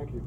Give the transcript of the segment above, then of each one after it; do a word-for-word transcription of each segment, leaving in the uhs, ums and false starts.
Thank you.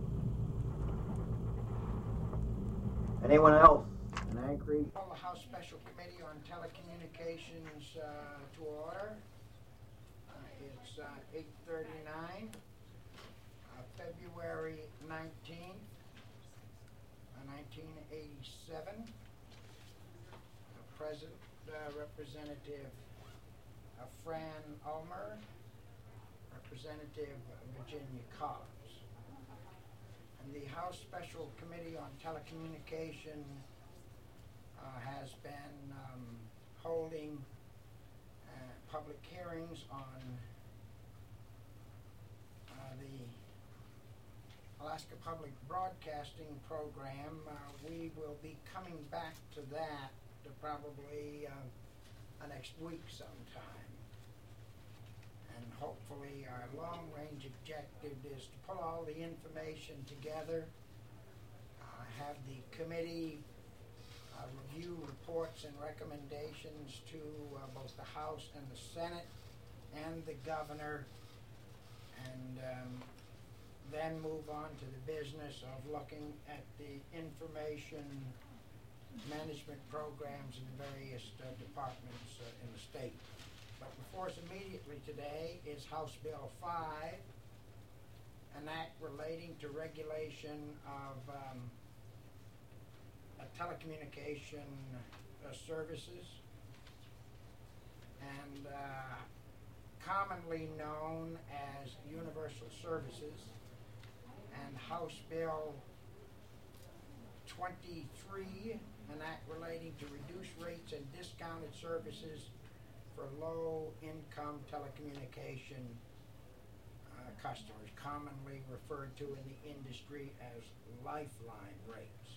Anyone else in Anchorage? Call the House Special Committee on Telecommunications uh, to order. Uh, it's uh, eight thirty-nine, uh, February nineteenth, uh, nineteen eighty-seven. Uh, President, uh, Representative uh, Fran Ulmer, Representative Virginia Collins. And the House Special Committee on Telecommunication uh, has been um, holding uh, public hearings on uh, the Alaska Public Broadcasting Program. Uh, we will be coming back to that to probably uh, next week sometime. And hopefully our long-range objective is to pull all the information together, uh, have the committee uh, review reports and recommendations to uh, both the House and the Senate and the governor, and um, then move on to the business of looking at the information management programs in the various uh, departments uh, in the state. But before us immediately today is House Bill five, an act relating to regulation of um, uh, telecommunication uh, services, and uh, commonly known as universal services, and House Bill twenty-three, an act relating to reduced rates and discounted services for low-income telecommunication uh, customers, commonly referred to in the industry as lifeline rates.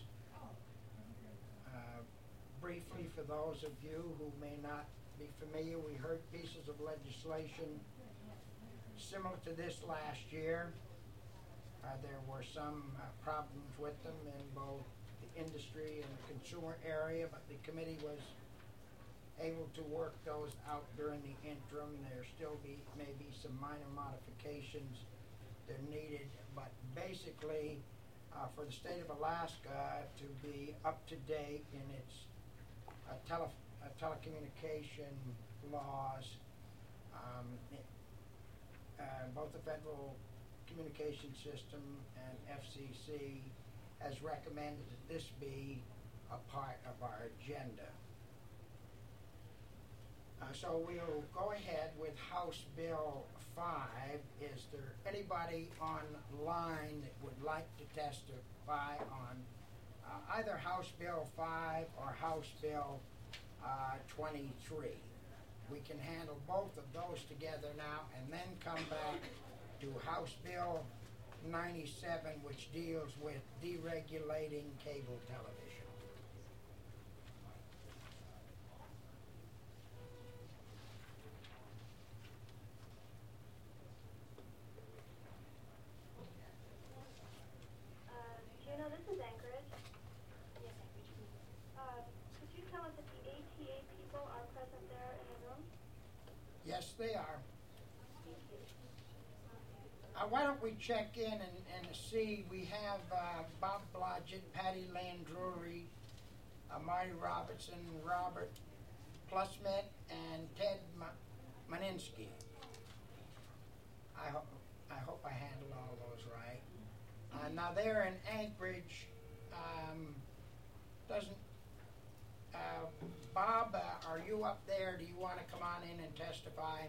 Uh, briefly, for those of you who may not be familiar, we heard pieces of legislation similar to this last year. Uh, there were some uh, problems with them in both the industry and the consumer area, but the committee was able to work those out during the interim. There still be maybe some minor modifications that are needed, but basically uh, for the state of Alaska to be up to date in its uh, tele uh, telecommunication laws, um, it, uh, both the Federal Communication System and F C C has recommended that this be a part of our agenda. Uh, so we'll go ahead with House Bill five. Is there anybody online that would like to testify on uh, either House Bill five or House Bill uh, twenty-three? We can handle both of those together now and then come back to House Bill ninety-seven, which deals with deregulating cable television. Yes, they are. Uh, why don't we check in and, and see? We have uh, Bob Blodgett, Patty Landrury, uh, Marty Robertson, Robert Plusmet, and Ted Ma- Maninsky. I, ho I hope I handled all those right. Uh, now they're in Anchorage. Um, doesn't uh, Bob, uh, are you up there? Do you want to come on in and testify?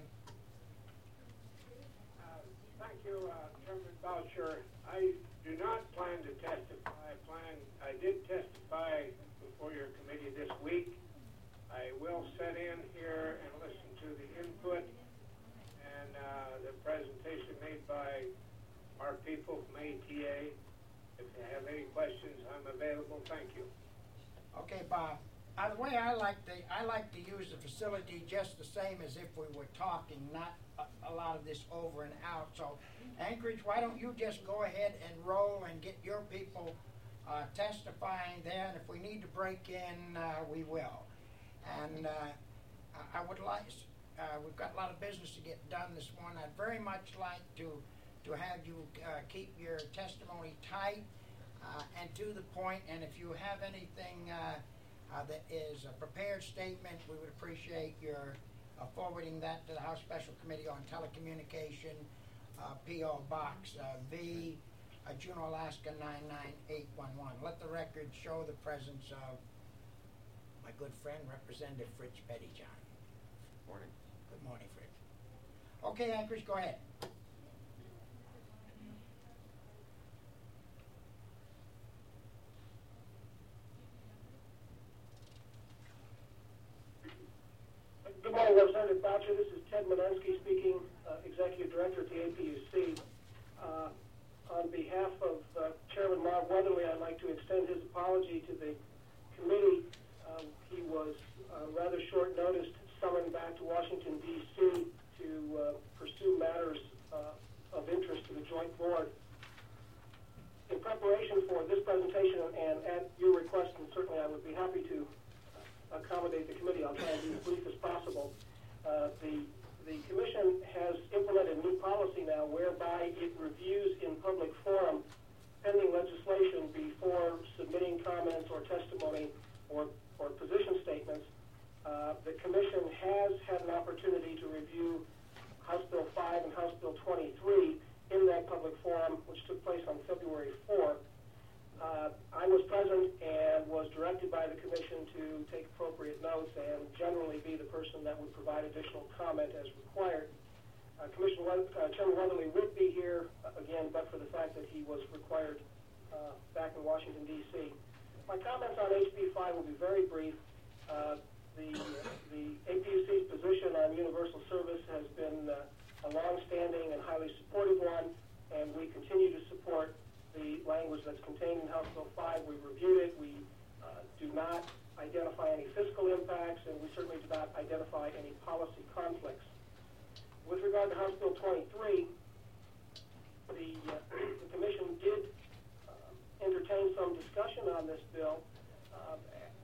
Uh, thank you, uh, Chairman Boucher. I do not plan to testify. I plan. I did testify before your committee this week. I will sit in here and listen to the input and uh, the presentation made by our people from A T A. If you have any questions, I'm available. Thank you. Okay, Bob. Uh, the way I like to, I like to use the facility just the same as if we were talking, not a, a lot of this over and out. So, Anchorage, why don't you just go ahead and roll and get your people uh, testifying there, and if we need to break in, uh, we will. And uh, I, I would like, uh, we've got a lot of business to get done this morning. I'd very much like to to have you uh, keep your testimony tight uh, and to the point, and if you have anything uh, uh, that is a prepared statement, we would appreciate your uh, forwarding that to the House Special Committee on Telecommunication, uh, P O Box uh, V, uh, Juneau, Alaska nine nine eight one one. Let the record show the presence of my good friend, Representative Fritz Pettyjohn. Morning. Good morning, Fritz. Okay, Anchorage, go ahead. Good morning, Representative Boucher. This is Ted Manensky speaking, uh, Executive Director at the A P U C. Uh, on behalf of uh, Chairman Marv Weatherly, I'd like to extend his apology to the committee. Um, he was uh, rather short noticed summoned back to Washington, D C to uh, pursue matters uh, of interest to the Joint Board. In preparation for this presentation and at your request, and certainly I would be happy to accommodate the committee, I'll try and be as brief as possible. Uh, the, the Commission has implemented a new policy now whereby it reviews in public forum pending legislation before submitting comments or testimony or, or position statements. Uh, the Commission has had an opportunity to review House Bill five and House Bill twenty-three in that public forum, which took place on February fourth. Uh, I was present and was directed by the Commission to take appropriate notes and generally be the person that would provide additional comment as required. Uh, Commission uh, Chairman Weatherly would be here uh, again, but for the fact that he was required uh, back in Washington, D C. My comments on H B five will be very brief. Uh, the, the A P U C's position on universal service has been uh, a long-standing and highly supportive one, and we continue to support the language that's contained in House Bill five. We reviewed it. We uh, do not identify any fiscal impacts, and we certainly do not identify any policy conflicts. With regard to House Bill twenty-three, the, uh, the Commission did uh, entertain some discussion on this bill. Uh,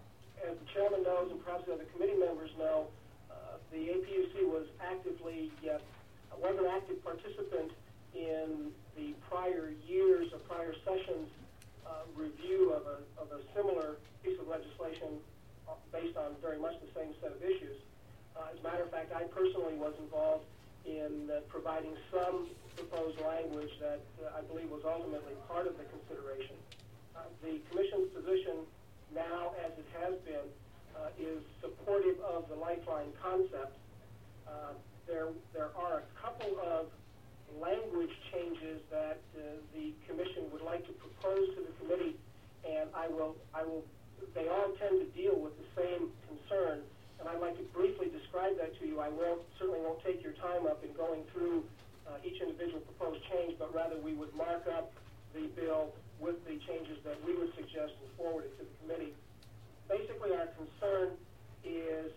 as the Chairman knows, and perhaps the other committee members know, uh, the A P U C was actively, uh, was an active participant in the prior years or prior sessions uh, review of a, of a similar piece of legislation based on very much the same set of issues. Uh, as a matter of fact, I personally was involved in uh, providing some proposed language that uh, I believe was ultimately part of the consideration. Uh, the Commission's position now, as it has been, uh, is supportive of the Lifeline concept. Uh, there, there are a couple of language changes that uh, the Commission would like to propose to the committee, and I will, I will, they all tend to deal with the same concern, and I'd like to briefly describe that to you. I will, certainly won't take your time up in going through uh, each individual proposed change, but rather we would mark up the bill with the changes that we would suggest and forward it to the committee. Basically, our concern is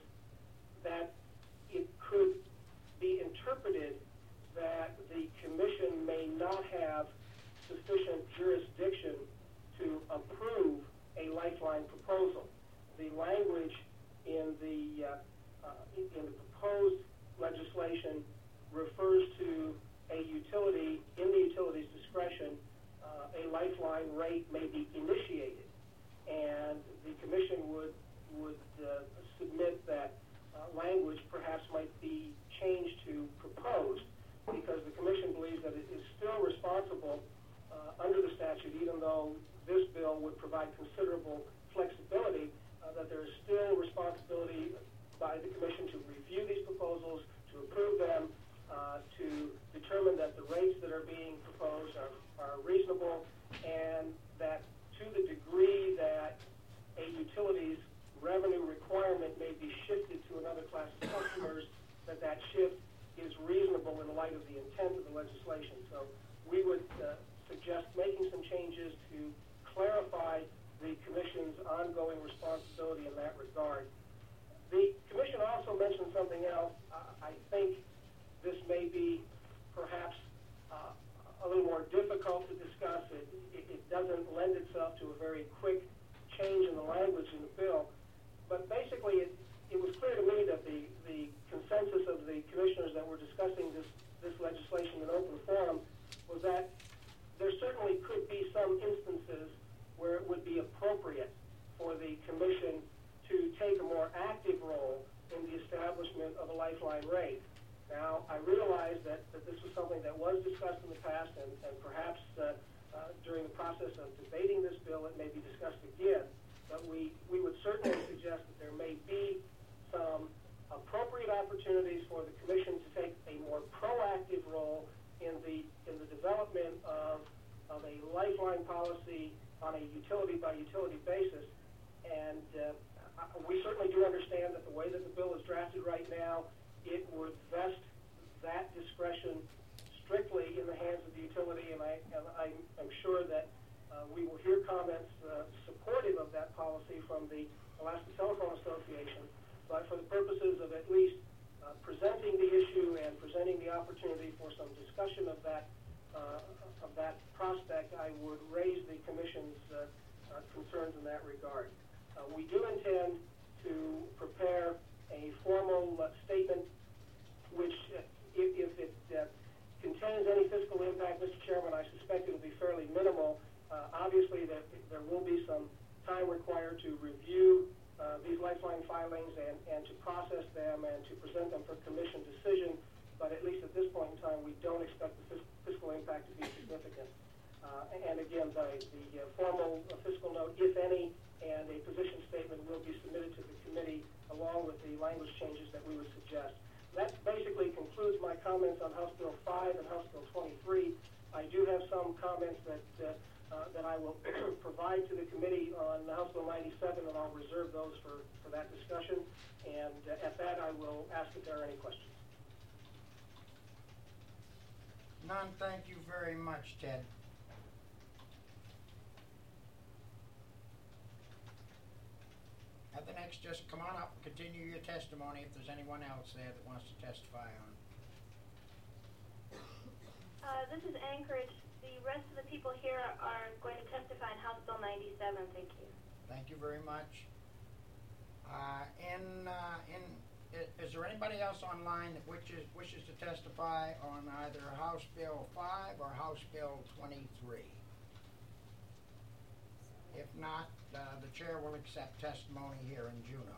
that it could be interpreted that the Commission may not have sufficient jurisdiction to approve a Lifeline proposal. The language in the, uh, uh, in the proposed legislation refers to a utility, in the utility's discretion, uh, a Lifeline rate may be initiated. And the Commission would, would uh, submit that uh, language perhaps might be changed to proposed, because the Commission believes that it is still responsible uh, under the statute, even though this bill would provide considerable flexibility, uh, that there is still responsibility by the Commission to review these proposals, to approve them, uh, to determine that the rates that are being proposed are, are reasonable, and that to the degree that a utility's revenue requirement may be shifted to another class of customers, that that shift is reasonable in light of the intent of the legislation. So we would uh, suggest making some changes to clarify the Commission's ongoing responsibility in that regard. The Commission also mentioned something else. Uh, I think this may be perhaps uh, a little more difficult to discuss. It, it, it doesn't lend itself to a very quick change in the language in the bill. But basically, it, it was clear to me that the, the consensus of the commissioners that were discussing this, this legislation in open forum was it would be appropriate for the commission to take a more active role in the establishment of a lifeline rate. Now, I realize that, that this was something that was discussed in the past, and, and perhaps uh, uh, during the process of debating this bill, it may be discussed again. But we, we would certainly suggest that there may be some appropriate opportunities for the commission to take a more proactive role in the in the development of of a lifeline policy on a utility by utility basis. And uh, we certainly do understand that the way that the bill is drafted right now, it would vest that discretion strictly in the hands of the utility, and I and I am sure that uh, we will hear comments uh, supportive of that policy from the Alaska Telephone Association. But for the purposes of at least uh, presenting the issue and presenting the opportunity for some discussion of that uh, of that prospect, I would raise the Commission's uh, uh, concerns in that regard. Uh, we do intend to prepare a formal uh, statement which, uh, if, if it uh, contains any fiscal impact, Mister Chairman, I suspect it will be fairly minimal. Uh, obviously, there, there will be some time required to review Uh, these lifeline filings and, and to process them and to present them for commission decision, but at least at this point in time, we don't expect the fis fiscal impact to be significant. Uh, and again, the, the uh, formal uh, fiscal note, if any, and a position statement will be submitted to the committee along with the language changes that we would suggest. That basically concludes my comments on House Bill five and House Bill twenty-three. I do have some comments that uh, Uh, that I will provide to the committee on House Bill ninety-seven, and I'll reserve those for, for that discussion. And uh, at that, I will ask if there are any questions. None, thank you very much, Ted. At the next, just come on up and continue your testimony if there's anyone else there that wants to testify on. Uh, this is Anchorage. The rest of the people here are going to testify in House Bill ninety-seven. Thank you. Thank you very much. Uh, in, uh, in, is, is there anybody else online that wishes, wishes to testify on either House Bill five or House Bill twenty-three? If not, uh, the chair will accept testimony here in Juneau.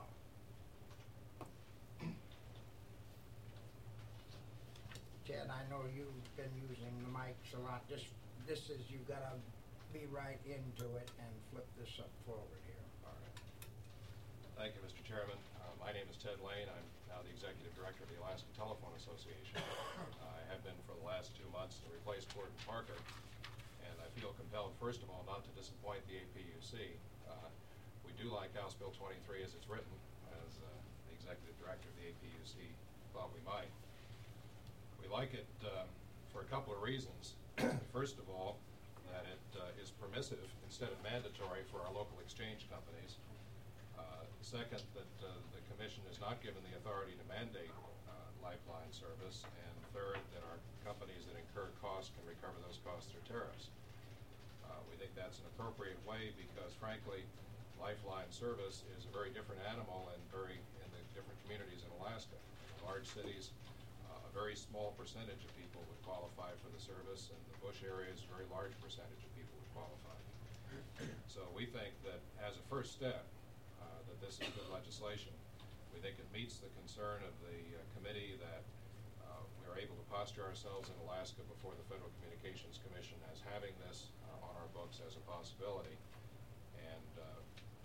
Ted, I know you've been using the mics a lot. This, this is, you've got to be right into it and flip this up forward here. All right. Thank you, Mister Chairman. Uh, my name is Ted Lane. I'm now the Executive Director of the Alaska Telephone Association. Uh, I have been for the last two months to replace Gordon Parker, and I feel compelled, first of all, not to disappoint the A P U C. Uh, we do like House Bill twenty-three as it's written, as uh, the Executive Director of the A P U C thought we might. We like it uh, for a couple of reasons. First of all, that it uh, is permissive instead of mandatory for our local exchange companies. Uh, second, that uh, the Commission is not given the authority to mandate uh, lifeline service. And third, that our companies that incur costs can recover those costs through tariffs. Uh, we think that's an appropriate way because, frankly, lifeline service is a very different animal and very in the different communities in Alaska. In large cities, a very small percentage of people would qualify for the service, and the bush areas, a very large percentage of people would qualify. So we think that as a first step, uh, that this is good legislation. We think it meets the concern of the uh, committee that uh, we are able to posture ourselves in Alaska before the Federal Communications Commission as having this uh, on our books as a possibility, and uh,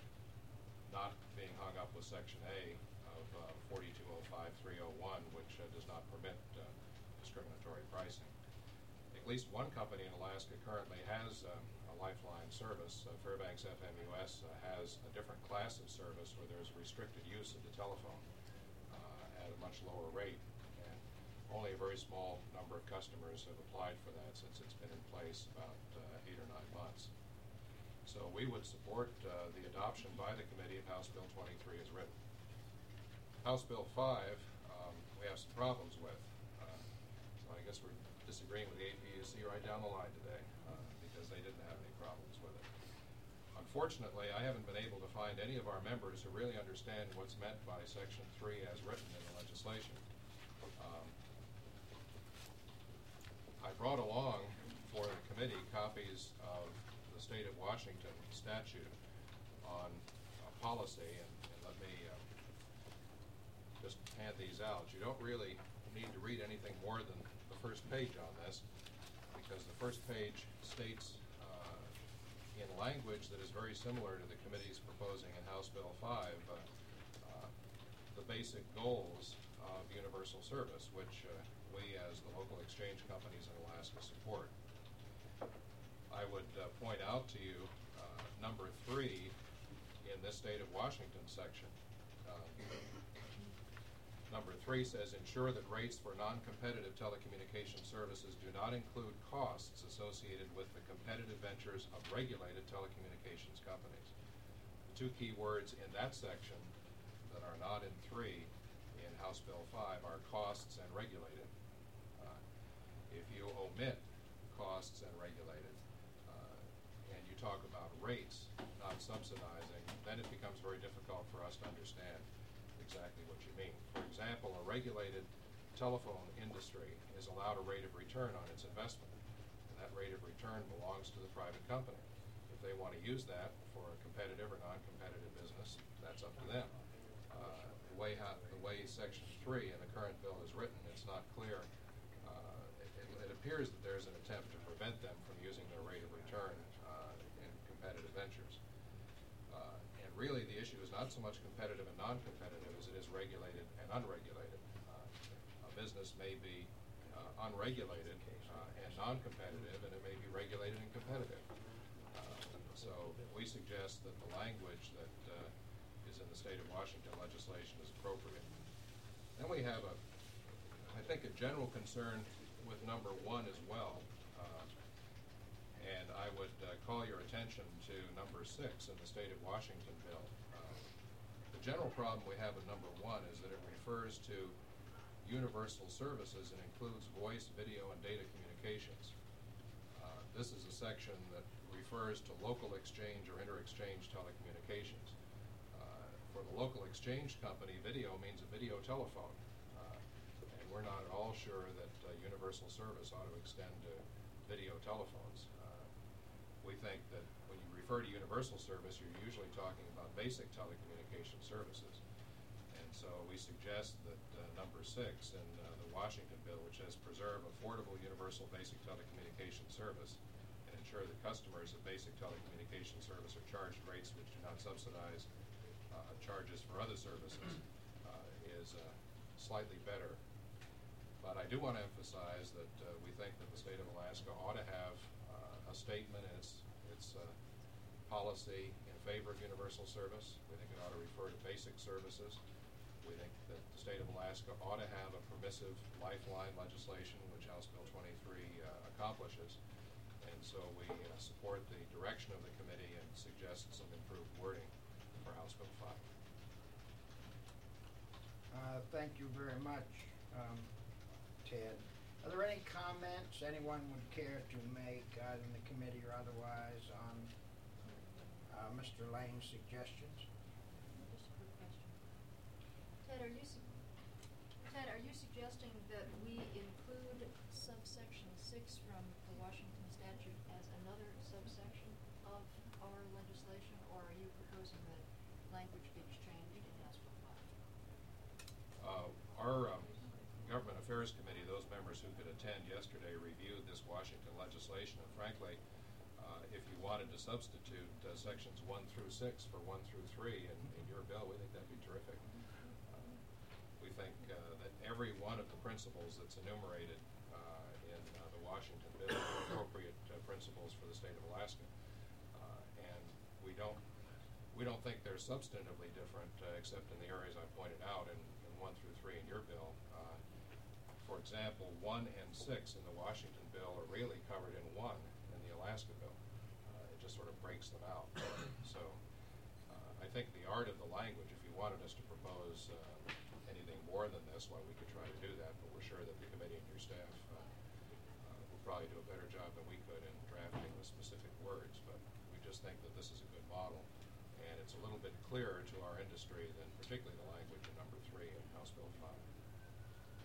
not being hung up with Section A of uh, forty-two oh five three oh one, which uh, does not permit uh, discriminatory pricing. At least one company in Alaska currently has uh, a lifeline service. Uh, Fairbanks F M U S uh, has a different class of service where there's restricted use of the telephone uh, at a much lower rate. And only a very small number of customers have applied for that since it's been in place about uh, eight or nine months. So we would support uh, the adoption by the committee of House Bill twenty-three as written. House Bill five, um, we have some problems with. Uh, so I guess we're disagreeing with the A P U C right down the line today uh, because they didn't have any problems with it. Unfortunately, I haven't been able to find any of our members who really understand what's meant by Section three as written in the legislation. Um, I brought along for the committee copies of the the state of Washington statute on uh, policy, and, and let me uh, just hand these out. You don't really need to read anything more than the first page on this, because the first page states uh, in language that is very similar to the committee's proposing in House Bill five uh, uh, the basic goals of universal service, which uh, we as the local exchange companies in Alaska support. I would uh, point out to you uh, number three in this state of Washington section. Uh, number three says, ensure that rates for non-competitive telecommunication services do not include costs associated with the competitive ventures of regulated telecommunications companies. The two key words in that section that are not in three in House Bill five are costs and regulated. Uh, if you omit costs and regulated, uh, and you talk about rates, not subsidizing, then it becomes very difficult for us to understand exactly what you mean. For example, a regulated telephone industry is allowed a rate of return on its investment, and that rate of return belongs to the private company. If they want to use that for a competitive or non-competitive business, that's up to them. Uh, the way how, the way Section three in the current bill is written, it's not clear. Uh, it, it appears that there's an attempt to prevent them from using their rate of return uh, in competitive ventures. Uh, and really, the issue is not so much competitive and non-competitive as it is regulated and unregulated. Uh, a business may be uh, unregulated uh, and non-competitive, and it may be regulated and competitive. Uh, so we suggest that the language that uh, is in the state of Washington legislation is appropriate. Then we have a, I think, a general concern with number one as well. Uh, and I would uh, call your attention to number six in the state of Washington bill. Uh, the general problem we have with number one is that it refers to universal services and includes voice, video, and data communications. Uh, this is a section that refers to local exchange or inter-exchange telecommunications. Uh, for the local exchange company, video means a video telephone. Uh, and we're not at all sure that uh, universal service ought to extend to video telephones. Uh, we think that when you refer to universal service, you're usually talking about basic telecommunication services. And so we suggest that uh, number six in uh, the Washington bill, which says preserve affordable universal basic telecommunication service and ensure that customers of basic telecommunication service are charged rates which do not subsidize uh, charges for other services, uh, is uh, slightly better. But I do want to emphasize that uh, we think that the state of Alaska ought to have uh, a statement in its, its uh, policy in favor of universal service. We think it ought to refer to basic services. We think that the state of Alaska ought to have a permissive lifeline legislation, which House Bill twenty-three uh, accomplishes. And so we uh, support the direction of the committee and suggest some improved wording for House Bill five. Uh, thank you very much, um, Ted. Are there any comments anyone would care to make, either in the committee or otherwise, on uh, Mister Lane's suggestions? Just a quick question. Ted, are you su- Ted, are you suggesting that we include subsection six from the Washington statute as another subsection of our legislation, or are you proposing that language gets changed in House Bill five? Uh, our um, Government Affairs Committee, those members who could attend yesterday, reviewed this Washington legislation, and frankly, uh, if you wanted to substitute uh, sections one through six for one through three in, in your bill, we think that'd be terrific. Uh, we think uh, that every one of the principles that's enumerated uh, in uh, the Washington bill are appropriate uh, principles for the state of Alaska, uh, and we don't we don't think they're substantively different, uh, except in the areas I pointed out in, in one through three in your bill. Uh, for example, one and six in the Washington bill are really covered in one in the Alaska bill. Uh, it just sort of breaks them out. So uh, I think the art of the language, if you wanted us to propose uh, anything more than this, well, we could try to do that, but we're sure that the committee and your staff uh, uh, will probably do a better job than we could in drafting the specific words. But we just think that this is a good model, and it's a little bit clearer to our industry than particularly the language in number three in House Bill five.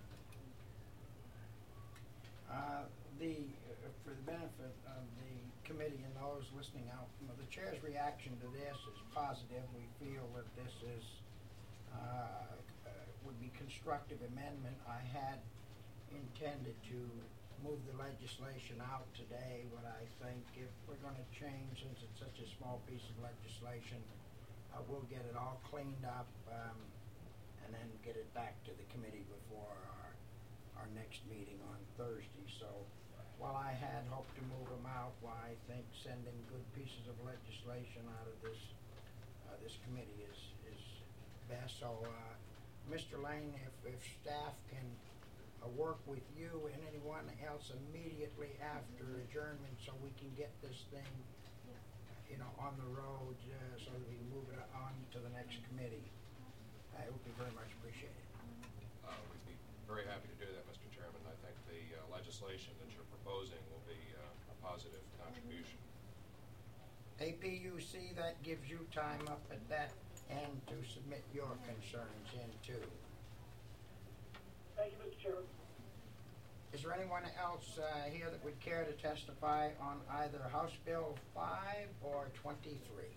Uh, the, uh, for the benefit of the committee and those listening out, you know, the chair's reaction to this is positive. We feel that this is, uh, uh, would be constructive amendment. I had intended to move the legislation out today, but I think if we're gonna change, since it's such a small piece of legislation, uh, we'll get it all cleaned up, um, and then get it back to the committee before our, our next meeting on Thursday. So while I had hoped to move them out, well, I think sending good pieces of legislation out of this, uh, this committee is, is best. So, uh, Mister Lane, if, if staff can uh, work with you and anyone else immediately after adjournment so we can get this thing, you know, on the road, uh, so that we can move it on to the next committee, uh, it would be very much appreciated. Uh, we'd be very happy to do that, Mister Chairman. I think the uh, legislation that you're proposing will be uh, a positive contribution. A P U C, that gives you time up at that end to submit your concerns in too. Thank you, Mister Chairman. Is there anyone else uh, here that would care to testify on either House Bill five or twenty-three?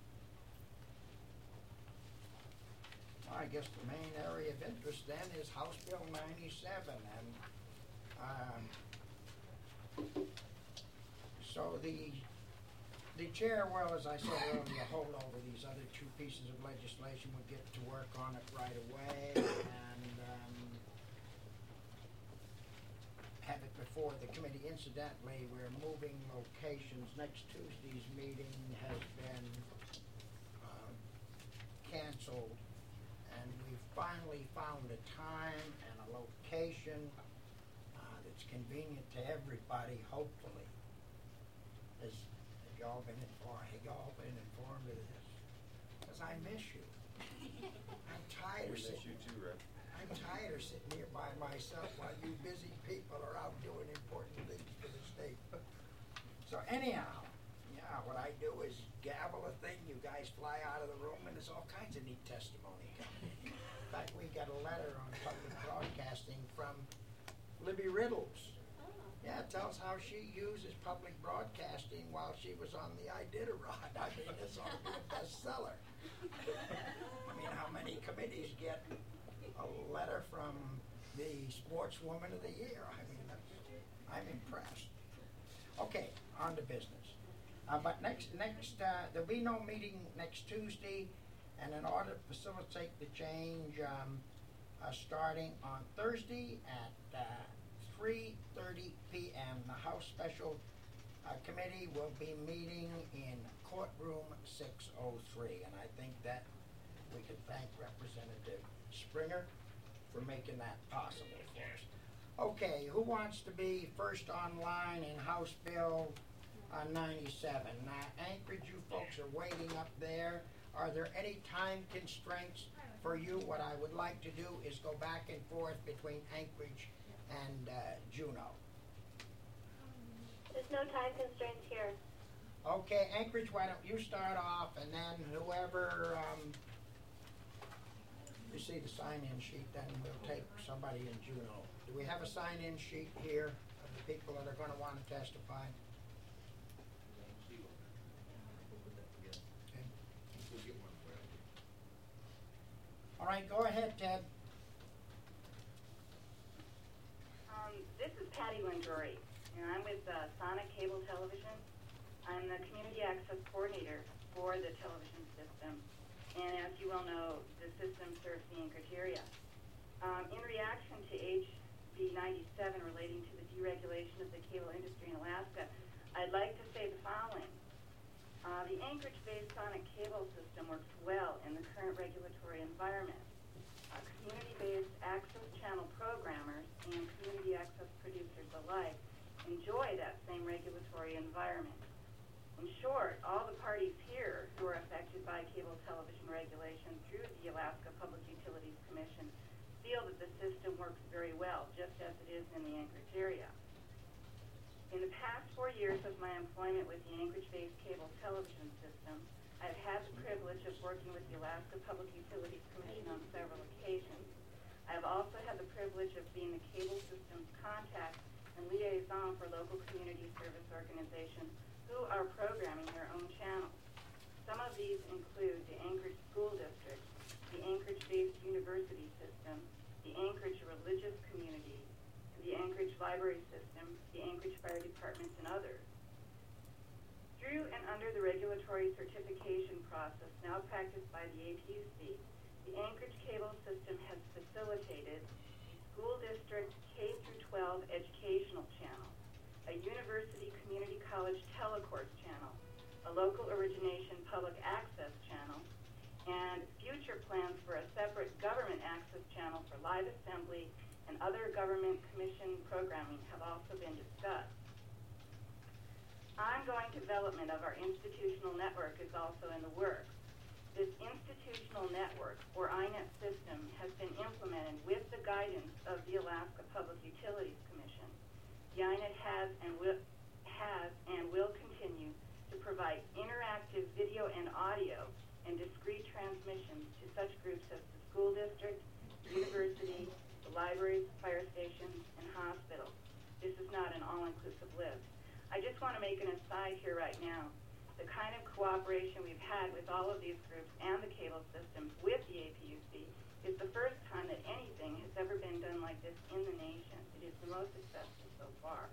Well, I guess the main area of interest then is House Bill ninety-seven, and um, so the the chair will, as I said earlier, hold over these other two pieces of legislation. We'll get to work on it right away and um, have it before the committee. Incidentally, we're moving locations. Next Tuesday's meeting has been uh, canceled, and we've finally found a time and a location uh, that's convenient to everybody, hopefully. Has, have y'all been informed? Have y'all been informed of this? Because I miss you. I'm tired of We miss sitting. you too, Rick. I'm tired of sitting here by myself while you busy people are out doing important things for the state. So anyhow, yeah, what I do is gavel a thing, you guys fly out of the room, and there's all kinds of neat testimony coming in. In fact, we got a letter on public broadcasting from Libby Riddles. Yeah, it tells how she uses public broadcasting while she was on the Iditarod. I mean, this ought to be a bestseller. I mean, how many committees get a letter from the Sportswoman of the Year? I mean, that's, I'm impressed. Okay, on to business. Uh, but next, next, uh, there'll be no meeting next Tuesday, and in order to facilitate the change, um, uh, starting on Thursday at uh, three thirty p m the House Special uh, Committee will be meeting in courtroom six oh three, and I think that we can thank Representative Springer for making that possible for us. Okay, who wants to be first online in House Bill uh, ninety-seven? Now, Anchorage, you folks are waiting up there. Are there any time constraints for you? What I would like to do is go back and forth between Anchorage and uh, Juneau. There's no time constraints here. Okay, Anchorage, why don't you start off, and then whoever, um, you see the sign-in sheet, then we'll take somebody in Juneau. Do we have a sign-in sheet here of the people that are going to want to testify? Okay. All right, go ahead, Ted. Um, this is Patty Lindrory, and I'm with uh, Sonic Cable Television. I'm the Community Access Coordinator for the television system, and as you well know, the system serves the Anchorage area. Um, in reaction to H B ninety-seven relating to the deregulation of the cable industry in Alaska, I'd like to say the following. Uh, the Anchorage-based Sonic Cable system works well in the current regulatory environment. Uh, community-based access channel programmers and community access producers alike enjoy that same regulatory environment. In short, all the parties here who are affected by cable television regulation through the Alaska Public Utilities Commission feel that the system works very well, just as it is in the Anchorage area. In the past four years of my employment with the Anchorage-based cable television system, I've had the privilege of working with the Alaska Public Utilities Commission on several occasions. I've also had the privilege of being the cable system's contact and liaison for local community service organizations who who are programming their own channels. Some of these include the Anchorage School District, the Anchorage-based University System, the Anchorage Religious Community, the Anchorage Library System, the Anchorage Fire Department, and others. Through and under the regulatory certification process now practiced by the A P U C, the Anchorage Cable System has facilitated a school district K through twelve educational channel, a university community college telecourse channel, a local origination public access channel, and future plans for a separate government access channel for live assembly and other government commission programming have also been discussed. Ongoing development of our institutional network is also in the works. This institutional network, or I NET system, has been implemented with the guidance of the Alaska Public Utilities Commission. The I NET has and will, has and will continue to provide interactive video and audio and discrete transmissions to such groups as the school district, university, the libraries, fire stations, and hospitals. This is not an all-inclusive list. I just want to make an aside here right now. The kind of cooperation we've had with all of these groups and the cable system with the A P U C is the first time that anything has ever been done like this in the nation. It is the most successful so far.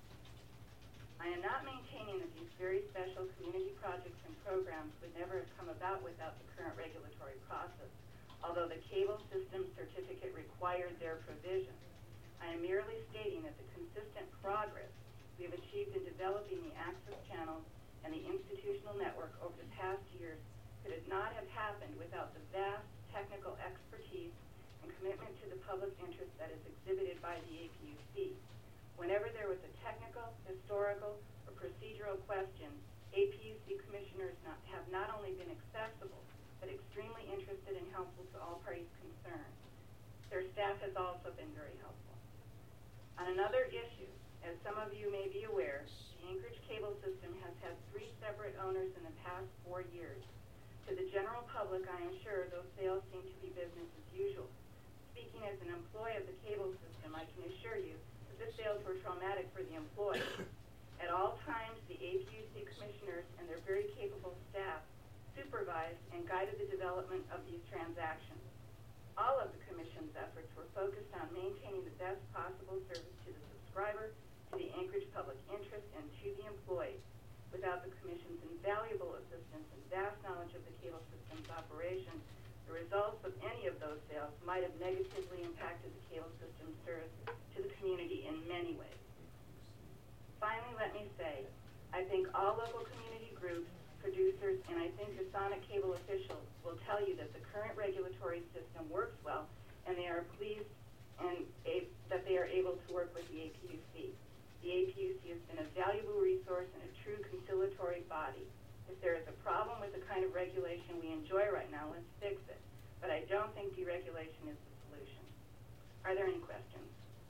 I am not maintaining that these very special community projects and programs would never have come about without the current regulatory process, although the cable system certificate required their provision. I am merely stating that the consistent progress we have achieved in developing the access channels and the institutional network over the past years could not have happened without the vast technical expertise and commitment to the public interest that is exhibited by the A P U C. Whenever there was a technical, historical, or procedural question, A P U C commissioners not, have not only been accessible, but extremely interested and helpful to all parties concerned. Their staff has also been very helpful. On another issue, as some of you may be aware, the Anchorage Cable System has had three separate owners in the past four years. To the general public, I am sure those sales seem to be business as usual. Speaking as an employee of the cable system, I can assure you that the sales were traumatic for the employees. At all times, the A P U C commissioners and their very capable staff supervised and guided the development of these transactions. All of the Commission's efforts were focused on maintaining the best possible service to the subscriber, to the Anchorage public interest, and to the employees. Without the Commission's invaluable assistance and vast knowledge of the cable system's operation, the results of any of those sales might have negatively impacted the cable system's service to the community in many ways. Finally, let me say, I think all local community groups, producers, and I think the Sonic Cable officials will tell you that the current regulatory system works well, and they are pleased and a, that they are able to work with the A P U C. The A P U C has been a valuable resource and a true conciliatory body. If there is a problem with the kind of regulation we enjoy right now, let's fix it. But I don't think deregulation is the solution. Are there any questions?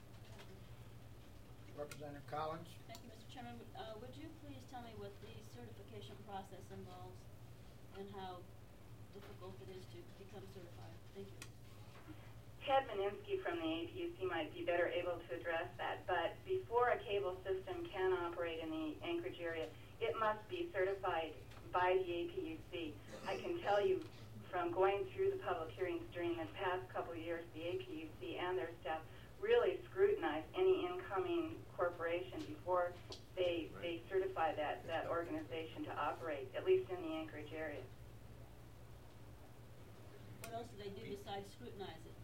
Representative Collins? Thank you, Mister Chairman. Uh, would you please tell me what the certification process involves and how difficult it is to become certified? Thank you. Ted Meninsky from the A P U C might be better able to address that, but before a cable system can operate in the Anchorage area, it must be certified by the A P U C. I can tell you from going through the public hearings during the past couple of years, the A P U C and their staff really scrutinize any incoming corporation before they right. they certify that, that organization to operate, at least in the Anchorage area. What else do they do besides scrutinize it?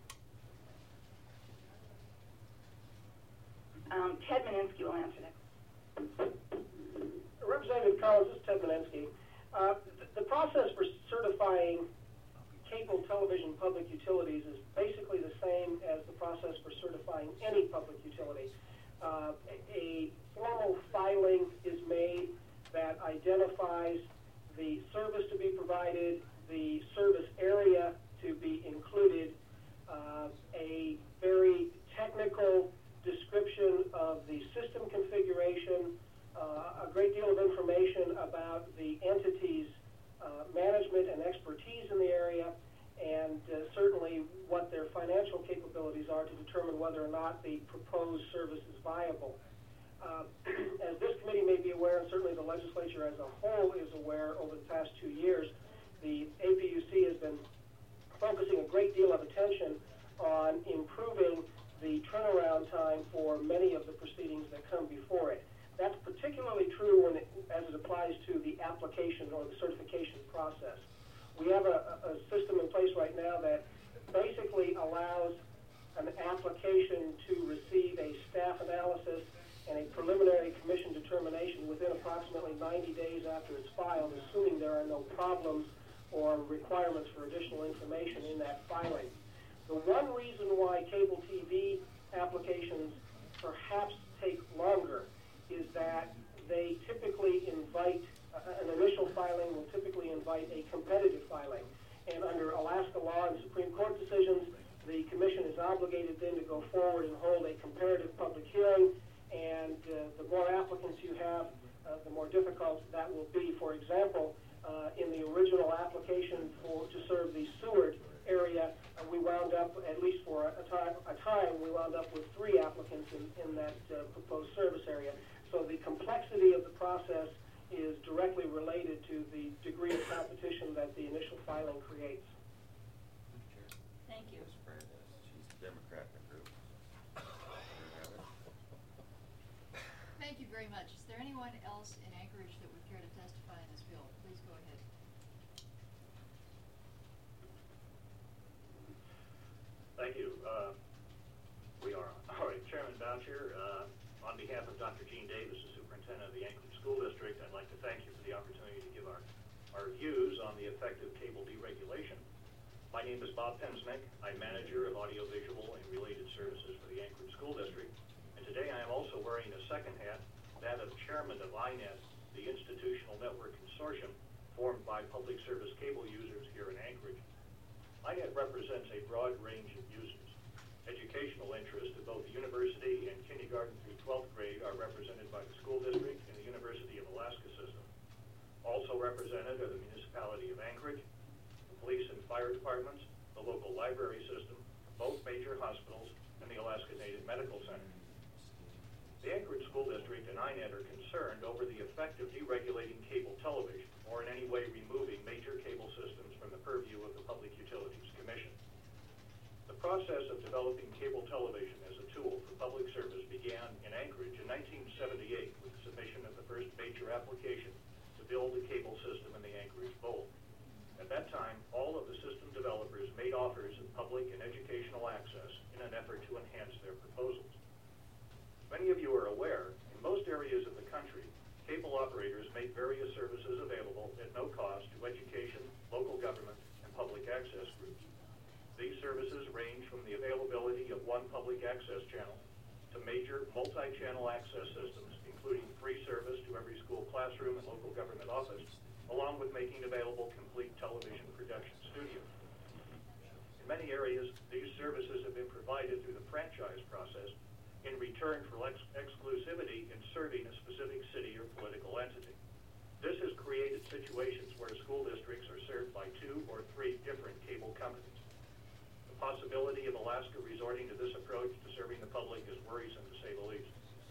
Um, Ted Meninsky will answer that. Representative Collins, this is Ted Meninsky. Uh, the, the process for certifying cable television public utilities is basically the same as the process for certifying any public utility. Uh, a, a formal filing is made that identifies the service to be provided, the service area to be included, uh, a very technical description of the system configuration, uh, a great deal of information about the entity's uh, management and expertise in the area, and uh, certainly what their financial capabilities are to determine whether or not the proposed service is viable. Uh, as this committee may be aware, and certainly the legislature as a whole is aware, over the past two years, the A P U C has been focusing a great deal of attention on improving the turnaround time for many of the proceedings that come before it. That's particularly true when it, as it applies to the application or the certification process. We have a, a system in place right now that basically allows an application to receive a staff analysis and a preliminary commission determination within approximately ninety days after it's filed, assuming there are no problems or requirements for additional information in that filing. The one reason why cable T V applications perhaps take longer is that they typically invite, uh, an initial filing will typically invite a competitive filing. And under Alaska law and Supreme Court decisions, the commission is obligated then to go forward and hold a comparative public hearing. And uh, the more applicants you have, uh, the more difficult that will be. For example, uh, in the original application for to serve the Seward area, uh, we wound up, at least for a, a, time, a time, we wound up with three applicants in, in that uh, proposed service area. So the complexity of the process is directly related to the degree of competition that the initial filing creates. Thank you. She's Democrat in the group. Thank you very much. Is there anyone else in Anchorage that would care to testify in this bill? Please go ahead. Thank you. Uh, we are, all right, Chairman Boucher, uh, on behalf of Doctor Gene Davis, the Superintendent of the Anchorage School District, I'd like to thank you for the opportunity to give our, our views on the effective cable deregulation. My name is Bob Pensnick. I'm Manager of Audiovisual and Related Services for the Anchorage School District. And today I am also wearing a second hat, that of Chairman of I N E T, the Institutional Network Consortium formed by public service cable users here in Anchorage. I N E T represents a broad range of users. Educational interests at both the university and kindergarten through twelfth grade are represented by the school district and the University of Alaska system. Also represented are the municipality of Anchorage, the police and fire departments, the local library system, both major hospitals, and the Alaska Native Medical Center. The Anchorage School District and I N E T are concerned over the effect of deregulating cable television, or in any way removing major cable systems from the purview of the Public Utilities Commission. The process of developing cable television as a tool for public service began in Anchorage in nineteen seventy-eight with the submission of the first major application to build a cable system in the Anchorage Bowl. At that time, all of the system developers made offers of public and educational access in an effort to enhance their proposals. Many of you are aware, in most areas of the country, cable operators make various services available at no cost to education, local government, and public access groups. These services range from the availability of one public access channel to major multi-channel access systems, including free service to every school classroom and local government office, along with making available complete television production studios. In many areas, these services have been provided through the franchise process in return for ex exclusivity in serving a specific city or political entity. This has created situations where school districts are served by two or three different cable companies. The possibility of Alaska resorting to this approach to serving the public is worrisome, to say the least.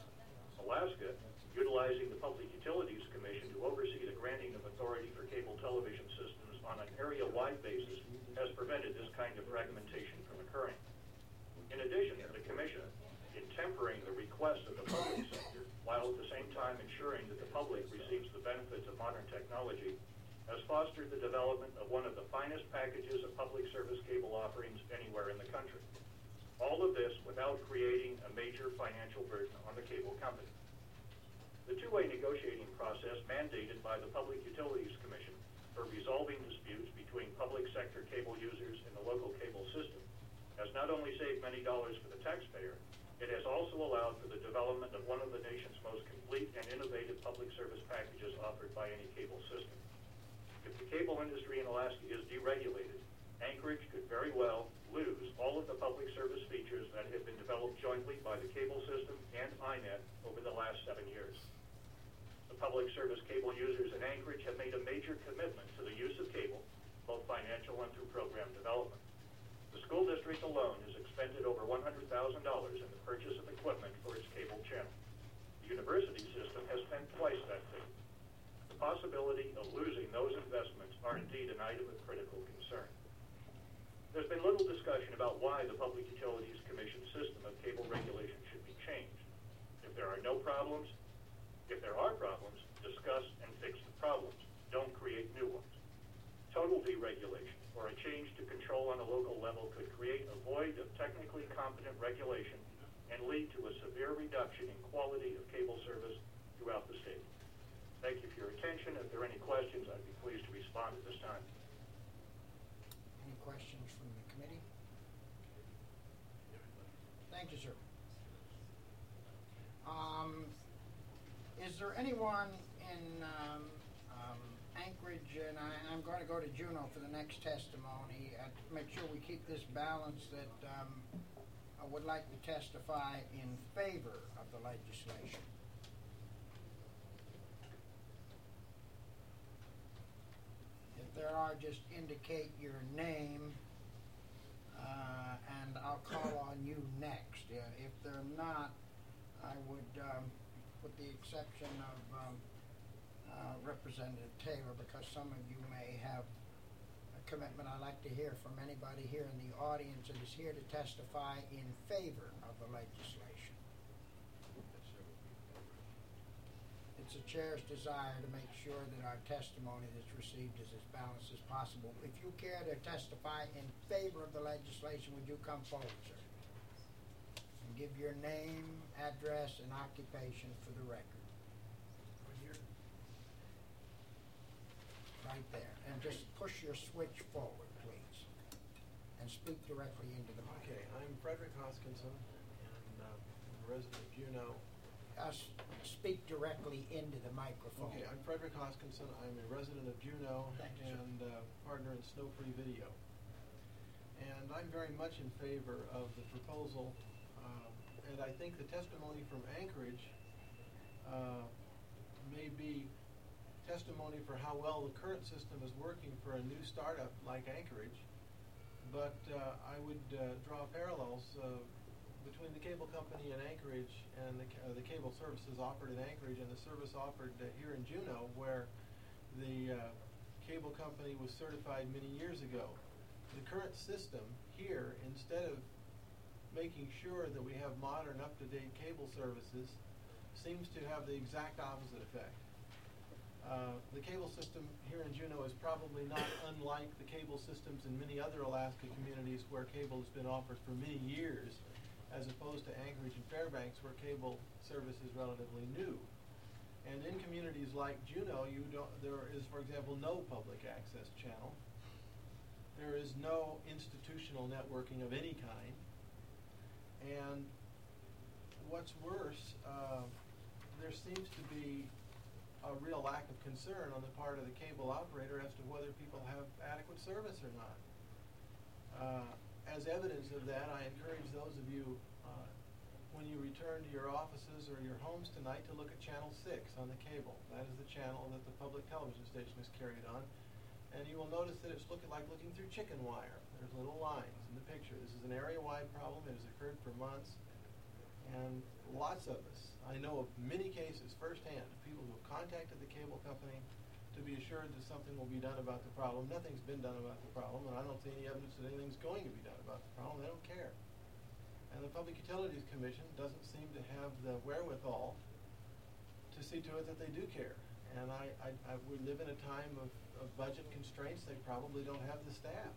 Alaska, utilizing the Public Utilities Commission to oversee the granting of authority for cable television systems on an area-wide basis, has prevented this kind of fragmentation from occurring. In addition, the Commission, in tempering the requests of the public sector, while at the same time ensuring that the public receives the benefits of modern technology, has fostered the development of one of the finest packages of public service cable offerings anywhere in the country. All of this without creating a major financial burden on the cable company. The two-way negotiating process mandated by the Public Utilities Commission for resolving disputes between public sector cable users and the local cable system has not only saved many dollars for the taxpayer, it has also allowed for the development of one of the nation's most complete and innovative public service packages offered by any cable system. If the cable industry in Alaska is deregulated, Anchorage could very well lose all of the public service features that have been developed jointly by the cable system and I N E T over the last seven years. The public service cable users in Anchorage have made a major commitment to the use of cable, both financial and through program development. The school district alone has expended over one hundred thousand dollars in the purchase of equipment for its cable channel. The university system has spent twice that fee. The possibility of losing those investments are indeed an item of critical concern. There's been little discussion about why the Public Utilities Commission system of cable regulation should be changed. If there are no problems, if there are problems, discuss and fix the problems. Don't create new ones. Total deregulation or a change to control on a local level could create a void of technically competent regulation and lead to a severe reduction in quality of cable service throughout the state. Thank you for your attention. If there are any questions, I'd be pleased to respond at this time. Any questions from the committee? Thank you, sir. Um, is there anyone in um, um, Anchorage, and I, I'm going to go to Juneau for the next testimony, uh, to make sure we keep this balance, that um, I would like to testify in favor of the legislation? If there are, just indicate your name, uh, and I'll call on you next. Uh, if they're not, I would, um, with the exception of um, uh, Representative Taylor, because some of you may have a commitment, I'd like to hear from anybody here in the audience that is here to testify in favor of the legislation. It's the chair's desire to make sure that our testimony that's received is as balanced as possible. If you care to testify in favor of the legislation, would you come forward, sir? And give your name, address, and occupation for the record. Right there. And just push your switch forward, please. And speak directly into the mic. Okay, I'm Frederick Hoskinson, and uh, I'm a resident of Juneau. Uh, speak directly into the microphone. Okay, I'm Frederick Hoskinson. I'm a resident of Juneau you, and uh, partner in Snow Free Video. And I'm very much in favor of the proposal, uh, and I think the testimony from Anchorage uh, may be testimony for how well the current system is working for a new startup like Anchorage. But uh, I would uh, draw parallels uh, between the cable company in Anchorage and the, uh, the cable services offered in Anchorage and the service offered uh, here in Juneau, where the uh, cable company was certified many years ago. The current system here, instead of making sure that we have modern, up-to-date cable services, seems to have the exact opposite effect. Uh, the cable system here in Juneau is probably not unlike the cable systems in many other Alaska communities where cable has been offered for many years, as opposed to Anchorage and Fairbanks where cable service is relatively new. And in communities like Juneau, you don't, there is, for example, no public access channel. There is no institutional networking of any kind. And what's worse, uh, there seems to be a real lack of concern on the part of the cable operator as to whether people have adequate service or not. Uh, as evidence of that, I encourage those of you, uh, when you return to your offices or your homes tonight, to look at Channel six on the cable. That is the channel that the public television station is carried on. And you will notice that it's looking like looking through chicken wire. There's little lines in the picture. This is an area-wide problem. It has occurred for months. And lots of us, I know of many cases firsthand, people who have contacted the cable company to be assured that something will be done about the problem. Nothing's been done about the problem, and I don't see any evidence that anything's going to be done about the problem. They don't care. And the Public Utilities Commission doesn't seem to have the wherewithal to see to it that they do care. And I, I, I we live in a time of, of budget constraints. They probably don't have the staff.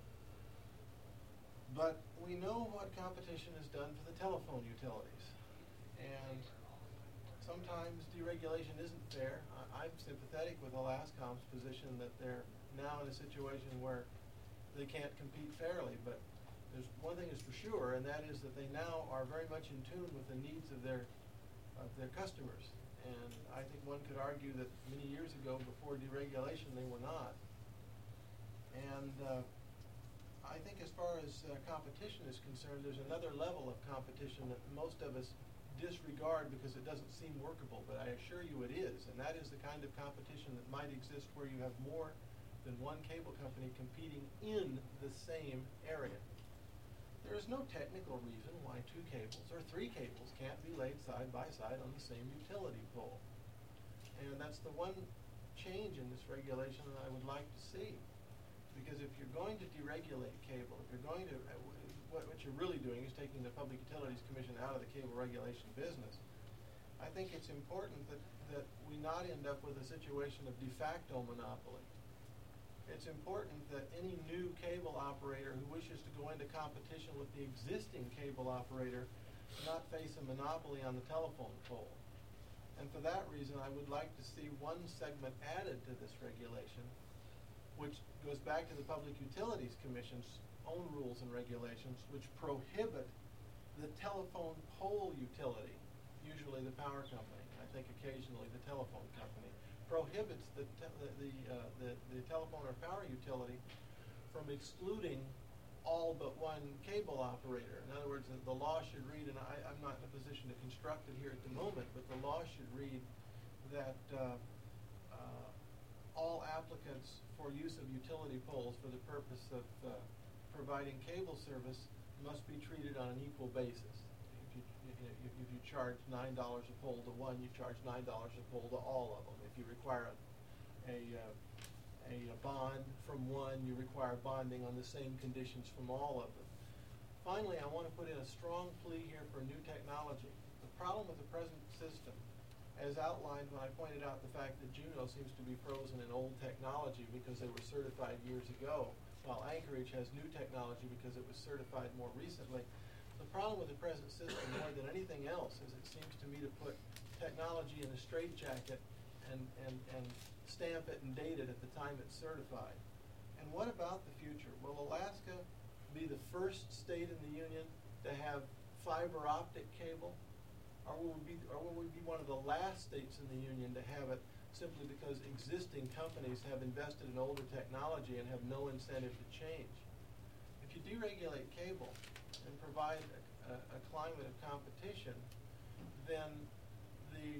But we know what competition has done for the telephone utilities. And sometimes deregulation isn't fair. I, I'm sympathetic with Alascom's position that they're now in a situation where they can't compete fairly. But there's one thing is for sure, and that is that they now are very much in tune with the needs of their of their customers. And I think one could argue that many years ago, before deregulation, they were not. And uh, I think as far as uh, competition is concerned, there's another level of competition that most of us disregard because it doesn't seem workable, but I assure you it is, and that is the kind of competition that might exist where you have more than one cable company competing in the same area. there is no technical reason why two cables or three cables can't be laid side by side on the same utility pole. And that's the one change in this regulation that I would like to see. Because if you're going to deregulate cable, if you're going to, uh, what, what you're really doing is taking the Public Utilities Commission out of the cable regulation business. I think it's important that, that we not end up with a situation of de facto monopoly. It's important that any new cable operator who wishes to go into competition with the existing cable operator not face a monopoly on the telephone pole. And for that reason, I would like to see one segment added to this regulation, which goes back to the Public Utilities Commission's own rules and regulations, which prohibit the telephone pole utility, usually the power company, I think occasionally the telephone company, prohibits the te the the, uh, the the telephone or power utility from excluding all but one cable operator. In other words, the, the law should read, and I, I'm not in a position to construct it here at the moment, but the law should read that uh, uh, all applicants for use of utility poles for the purpose of uh, providing cable service must be treated on an equal basis. If you, if, if you charge nine dollars a pole to one, you charge nine dollars a pole to all of them. If you require a, a, uh, a, a bond from one, you require bonding on the same conditions from all of them. Finally, I want to put in a strong plea here for new technology. The problem with the present system, as outlined when I pointed out the fact that Juneau seems to be frozen in old technology because they were certified years ago, while Anchorage has new technology because it was certified more recently. The problem with the present system, more than anything else, is it seems to me to put technology in a straitjacket and, and, and stamp it and date it at the time it's certified. And what about the future? Will Alaska be the first state in the Union to have fiber optic cable? Or will we be, or will we be one of the last states in the Union to have it simply because existing companies have invested in older technology and have no incentive to change? If you deregulate cable and provide a, a, a climate of competition, then the,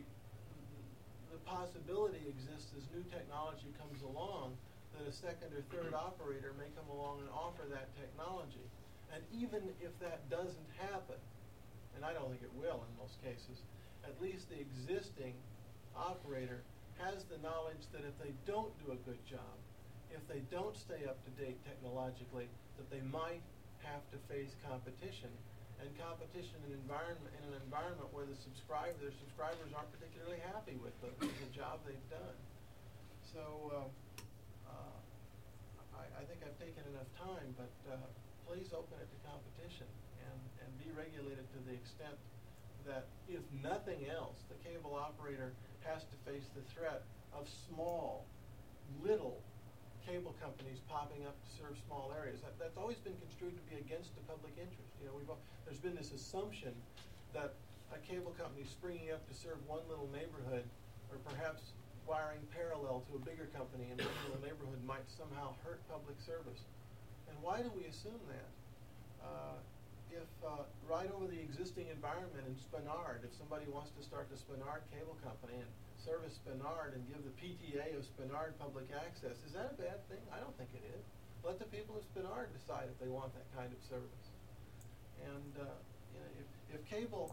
the possibility exists as new technology comes along that a second or third operator may come along and offer that technology. And even if that doesn't happen, and I don't think it will in most cases, at least the existing operator has the knowledge that if they don't do a good job, if they don't stay up to date technologically, that they might have to face competition, and competition in, environment, in an environment where the subscriber, their subscribers aren't particularly happy with the, with the job they've done. So uh, uh, I, I think I've taken enough time, but uh, please open it to competition and, and be regulated to the extent that, if nothing else, the cable operator has to face the threat of small, little cable companies popping up to serve small areas. That, that's always been construed to be against the public interest. You know, we've, there's been this assumption that a cable company springing up to serve one little neighborhood, or perhaps wiring parallel to a bigger company in one little neighborhood, might somehow hurt public service. And why do we assume that? Uh, if uh, right over the existing environment in Spenard, if somebody wants to start the Spenard Cable Company and service Spenard and give the P T A of Spenard public access, is that a bad thing? I don't think it is. Let the people of Spenard decide if they want that kind of service. And uh, you know, if, if cable,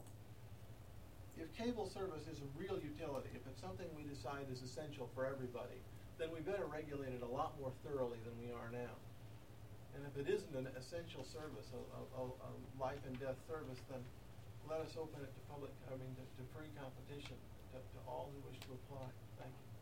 if cable service is a real utility, if it's something we decide is essential for everybody, then we better regulate it a lot more thoroughly than we are now. And if it isn't an essential service, a, a, a life and death service, then let us open it to public, I mean, to, to free competition to, to all who wish to apply. Thank you.